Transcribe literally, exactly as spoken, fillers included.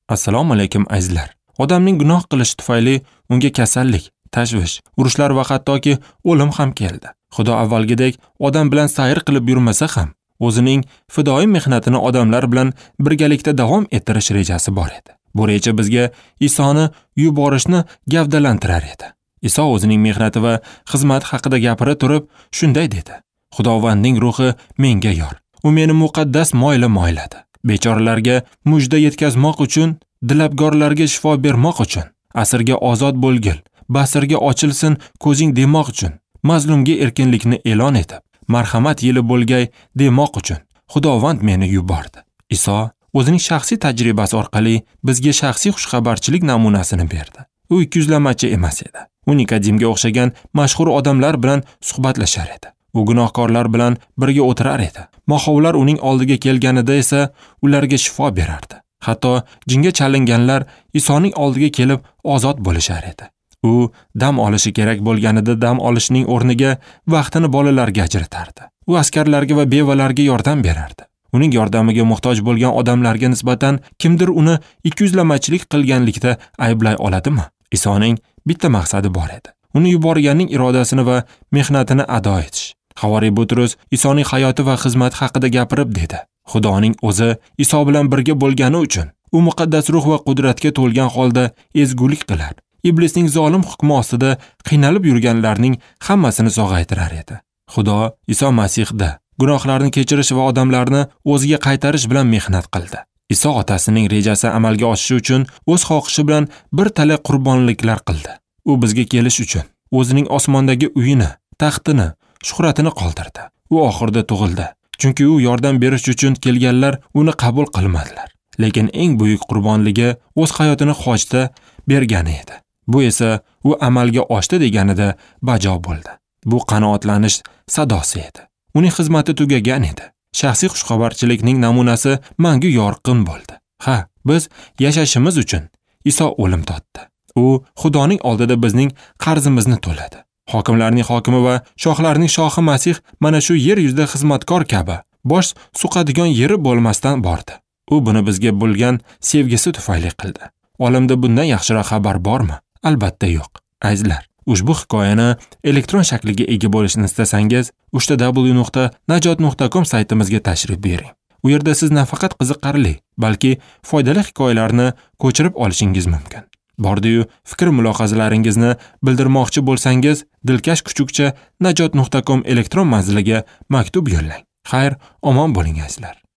Assalomu alaykum azizlar. Odamning gunoh qilishi tufayli unga kasallik, tashvish, urushlar va hattoki o'lim ham keldi. Xudo avvalgidek odam bilan sayr qilib yurmasa ham, o'zining fidoyi mehnatini odamlar bilan birgalikda davom ettirish rejasi bor edi. Bu reja bizga Isoni yuborishni gavdalantirar edi. Iso o'zining mehnati va xizmati haqida gapira turib shunday dedi: Xudovandning ruhi menga yor. U meni muqaddas moyla moyladi. Bechoralarga mujda yetkazmoq uchun, dilabgorlarga shifo bermoq uchun, asirga ozod bo'lgil, basirga ochilsin ko'zing demoq uchun, mazlumga erkinlikni e'lon etib, marhamat yili bo'lgay demoq uchun Xudovand meni yubordi. Iso o'zining shaxsiy tajribasi orqali bizga shaxsiy xushxabarchilik namunasini berdi. U ikkiyuzlamachi emas edi. U Nikodimga o'xshagan mashhur odamlar bilan suhbatlashar edi. U gunohkorlar bilan birga o'tirar edi. Mohovlar uning oldiga kelganida esa ularga shifo berardi. Hatto jinga chalinganlar Isoning oldiga kelib ozod bo'lishar edi. U dam olishi kerak bo'lganida dam olishning o'rniga vaqtini bolalarga ajratardi. U askarlarga va bevalarga yordam berardi. Uning yordamiga muhtoj bo'lgan odamlarga nisbatan kimdir uni ikkiyuzlamachilik qilganlikda ayblay oladimi? Isoning bitta maqsadi bor edi. Uni yuborganning irodasini va mehnatini ado etish. Havariy Butrus Isoning hayoti va xizmati haqida gapirib dedi: Xudoning o'zi Iso bilan birga bo'lgani uchun u muqaddas ruh va qudratga to'lgan holda ezgulik qilar. Iblisning zolim hukmi ostida qiynalib yurganlarning hammasini sog'aytirar edi. Xudo Iso Masihda gunohlarni kechirish va odamlarni o'ziga qaytarish bilan mehnat qildi. Iso otasining rejasi amalga oshishi uchun o'z xohishi bilan bir tala qurbonliklar qildi. U bizga kelish uchun o'zining osmondagi uyini, taxtini, shuhratini qoldirdi. U oxirida tug'ildi. Chunki u yordam berish uchun kelganlar uni qabul qilmadilar. Lekin eng buyuk qurbonligi o'z hayotini xochda bergani edi. Bu esa u amalga oshdi deganida bajo bo'ldi. Bu qanoatlanish sadosi edi. Uning xizmati tugagan edi. Shaxsiy xushxabarchilikning namunasi mangu yorqin bo'ldi. Ha, biz yashashimiz uchun Iso o'lim totdi. U Xudoning oldida bizning qarzimizni to'ladi. Hokimlarning hokimi va shohlarning shohi Masih mana shu yer yuzida xizmatkor kabi bosh suqadigan yeri bo'lmasdan bordi. U buni bizga bo'lgan sevgisi tufayli qildi. Olamda bundan yaxshiroq xabar bormi? Albatta yo'q. Azizlar, ushbu hikoyani elektron shakliga ega bo'lishni istasangiz, uch w nuqta najot nuqta com saytimizga tashrif bering. U yerda siz nafaqat qiziqarli, balki foydali hikoyalarni ko'chirib olishingiz mumkin. Bordi-yu fikr mulohazalaringizni bildirmoqchi bo'lsangiz, dilkash kuchukcha najot nuqta com elektron manziliga maktub yo'llang. Xayr, omon bo'ling azizlar.